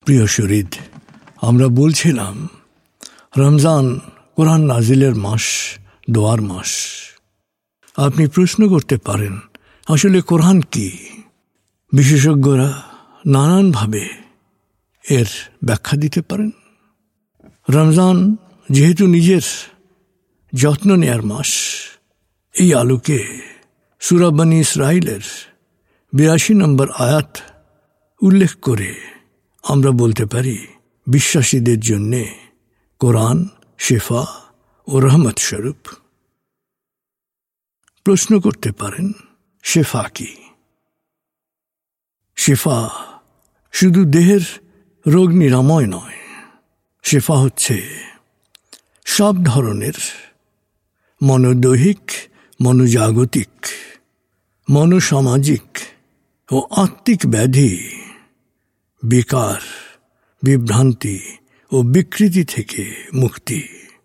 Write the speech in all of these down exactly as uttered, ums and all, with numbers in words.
প্রিয় শরীদ, আমরা বলছিলাম রমজান কোরআন নাজিলের মাস, দোয়ার মাস। আপনি প্রশ্ন করতে পারেন, আসলে কোরআন কি? বিশেষজ্ঞরা নানানভাবে এর ব্যাখ্যা দিতে পারেন। রমজান যেহেতু নিজের যত্ন নেয়ার মাস, এই আলোকে সূরা বনী ইসরাইলের বিরাশি নম্বর আয়াত উল্লেখ করে আমরা বলতে পারি, বিশ্বাসীদের জন্যে কোরআন শিফা ও রহমত স্বরূপ। প্রশ্ন করতে পারেন, শিফা কি? শিফা শুধু দেহের রোগ নিরাময় নয়, শিফা হচ্ছে সব ধরনের মনোদৈহিক, মনোজাগতিক, মনোসামাজিক ও আত্মিক ব্যাধি, বিকার, বিভ্রান্তি ও বিকৃতি থেকে মুক্তি।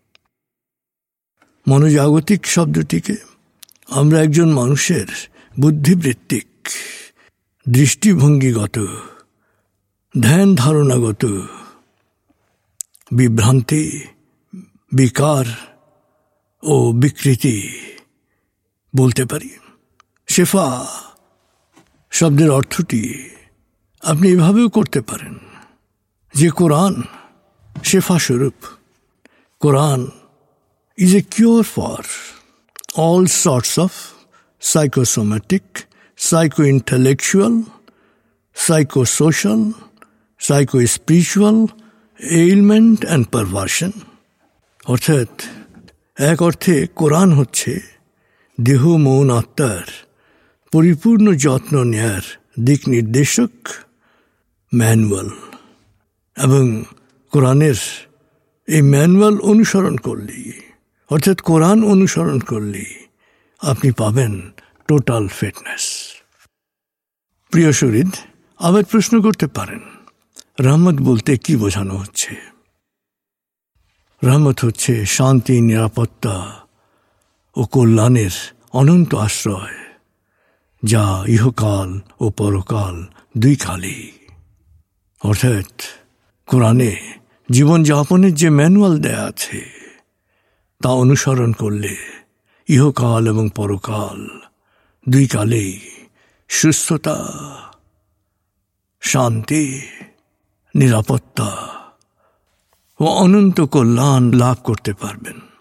মনোজাগতিক শব্দটিকে আমরা একজন মানুষের বুদ্ধিবৃত্তিক, দৃষ্টিভঙ্গিগত, ধ্যান ধারণাগত বিভ্রান্তি, বিকার ও বিকৃতি বলতে পারি। শিফা শব্দের অর্থটি আপনি এভাবেও করতে পারেন যে কোরআন শিফা স্বরূপ। কোরআন is a cure for all sorts of psychosomatic, psycho-intellectual, psychosocial, psycho-spiritual ailment and perversion. অর্থাৎ এক অর্থে কোরআন হচ্ছে দেহ মন আত্মার পরিপূর্ণ যত্ন নেয়ার দিক নির্দেশক ম্যানুয়াল, এবং কোরআনের এই ম্যানুয়াল অনুসরণ করলেই, অর্থাৎ কোরআন অনুসরণ করলেই আপনি পাবেন টোটাল ফিটনেস। প্রিয় শরীদ, আবার প্রশ্ন করতে পারেন, রহমত বলতে কি বোঝানো হচ্ছে? রহমত হচ্ছে শান্তি, নিরাপত্তা ও কল্যাণের অনন্ত আশ্রয়, যা ইহকাল ও পরকাল দুই কালই। অর্থাৎ কোরআনে জীবনযাপনের যে ম্যানুয়াল দেয়া আছে তা অনুসরণ করলে ইহকাল এবং পরকাল দুই কালেই সুস্থতা, শান্তি, নিরাপত্তা ও অনন্ত কল্যাণ লাভ করতে পারবেন।